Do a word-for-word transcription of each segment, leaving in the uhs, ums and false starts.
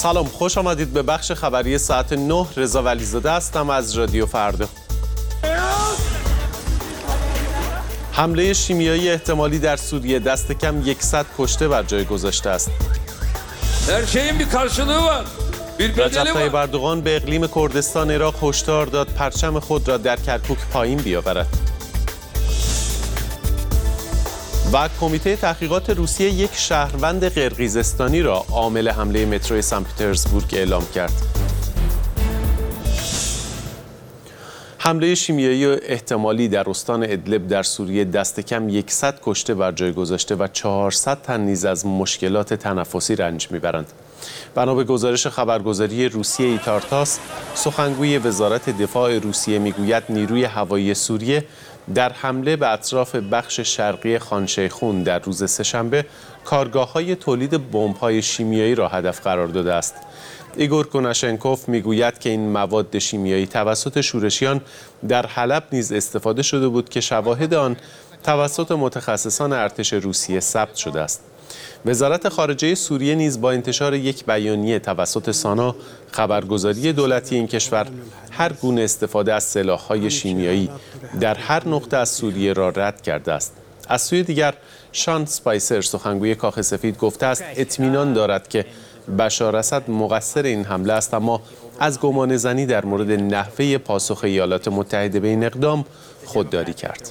سلام، خوش آمدید به بخش خبری ساعت نه. رضا ولیزاده هستم از رادیو فردا. حمله شیمیایی احتمالی در سوریه، دست کم صد کشته بر جای گذاشته است. Her şeyin bir karşılığı var. Bir bedeli رجب طیب var. اردوغان به اقلیم کردستان عراق هشدار داد پرچم خود را در کرکوک پایین بیاورد. و کمیته تحقیقات روسیه یک شهروند قرقیزستانی را عامل حمله متروی سن پترزبورگ اعلام کرد. حمله شیمیایی احتمالی در استان ادلب در سوریه دست کم صد کشته بر جای گذاشته و چهارصد تن نیز از مشکلات تنفسی رنج میبرند. بنا به گزارش خبرگزاری روسیه ایتارتاس، سخنگوی وزارت دفاع روسیه میگوید نیروی هوایی سوریه در حمله به اطراف بخش شرقی خان شیخون در روز سه‌شنبه کارگاه‌های تولید بمب‌های شیمیایی را هدف قرار داده است. ایگور کوناشنکوف میگوید که این مواد شیمیایی توسط شورشیان در حلب نیز استفاده شده بود که شواهد آن توسط متخصصان ارتش روسیه ثبت شده است. وزارت خارجه سوریه نیز با انتشار یک بیانیه توسط سانا، خبرگزاری دولتی این کشور، هر گونه استفاده از سلاح‌های شیمیایی در هر نقطه از سوریه را رد کرده است. از سوی دیگر، شان اسپایسر، سخنگوی کاخ سفید، گفته است اطمینان دارد که بشار اسد مقصر این حمله است، اما از گمان زنی در مورد نحوه پاسخ ایالات متحده به این اقدام خودداری کرد.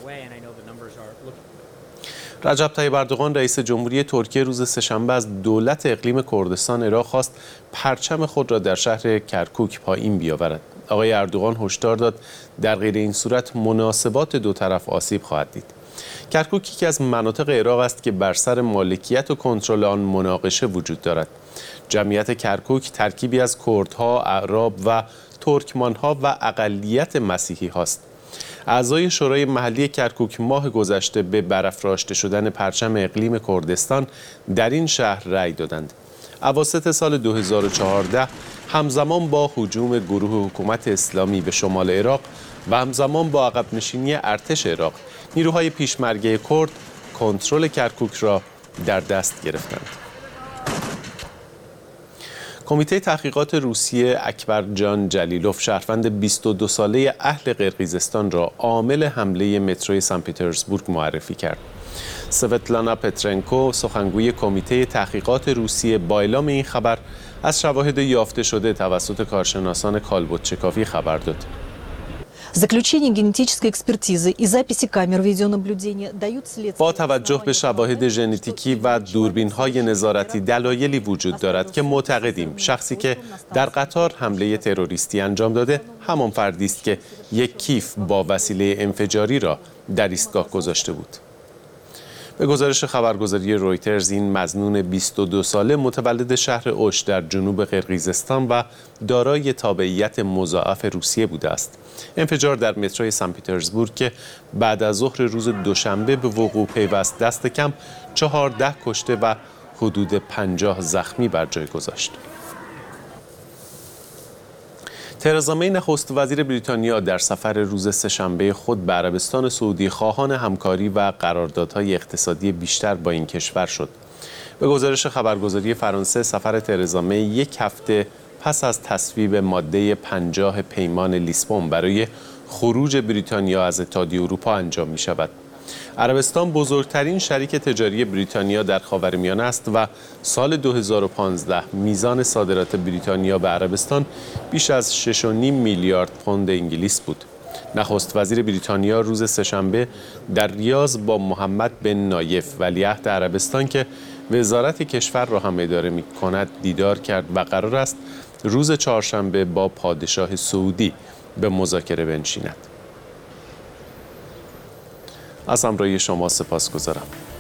رجب طیب اردوغان رئیس جمهوری ترکیه روز سه‌شنبه از دولت اقلیم کردستان عراق خواست پرچم خود را در شهر کرکوک پایین بیاورد. آقای اردوغان هشدار داد در غیر این صورت مناسبات دو طرف آسیب خواهد دید. کرکوک یکی از مناطق عراق است که بر سر مالکیت و کنترل آن مناقشه وجود دارد. جمعیت کرکوک ترکیبی از کردها، اعراب و ترکمانها و اقلیت مسیحی هاست. اعضای شورای محلی کرکوک ماه گذشته به برافراشته شدن پرچم اقلیم کردستان در این شهر رأی دادند. اواسط سال دو هزار و چهارده همزمان با هجوم گروه حکومت اسلامی به شمال عراق و همزمان با عقب نشینی ارتش عراق، نیروهای پیشمرگه کرد کنترل کرکوک را در دست گرفتند. کمیته تحقیقات روسیه اکبر جان جلیلوف، شهروند بیست و دو ساله اهل قرقیزستان را عامل حمله متروی سن پترزبورگ معرفی کرد. سوتلانا پترنکو، سخنگوی کمیته تحقیقات روسیه، با اعلام این خبر از شواهد یافته شده توسط کارشناسان کالبدچکافی خبر داد. با توجه به شواهد ژنتیکی و دوربین‌های نظارتی دلایلی وجود دارد که معتقدیم شخصی که در قطار حمله تروریستی انجام داده همان فردی است که یک کیف با وسیله انفجاری را در ایستگاه گذاشته بود. به گزارش خبرگزاری رویترز، این مظنون بیست و دو ساله متولد شهر اوش در جنوب قرقیزستان و دارای تابعیت مضاعف روسیه بوده است. انفجار در متروی سن پترزبورگ که بعد از ظهر روز دوشنبه به وقوع پیوست، دست کم چهارده کشته و حدود پنجاه زخمی بر جای گذاشت. ترزا می، نخست وزیر بریتانیا، در سفر روز سه‌شنبه خود به عربستان سعودی خواهان همکاری و قراردادهای اقتصادی بیشتر با این کشور شد. به گزارش خبرگزاری فرانسه، سفر ترزا می یک هفته پس از تصویب ماده پنجاه پیمان لیسبون برای خروج بریتانیا از اتحادیه اروپا انجام می شود. عربستان بزرگترین شریک تجاری بریتانیا در خاورمیانه است و سال دو هزار و پانزده میزان صادرات بریتانیا به عربستان بیش از شش و نیم میلیارد پوند انگلیس بود. نخست وزیر بریتانیا روز سه‌شنبه در ریاض با محمد بن نایف، ولیعهد عربستان که وزارت کشور را هم اداره می کند، دیدار کرد و قرار است روز چهارشنبه با پادشاه سعودی به مذاکره بنشیند. از همراهی شما سپاسگزارم.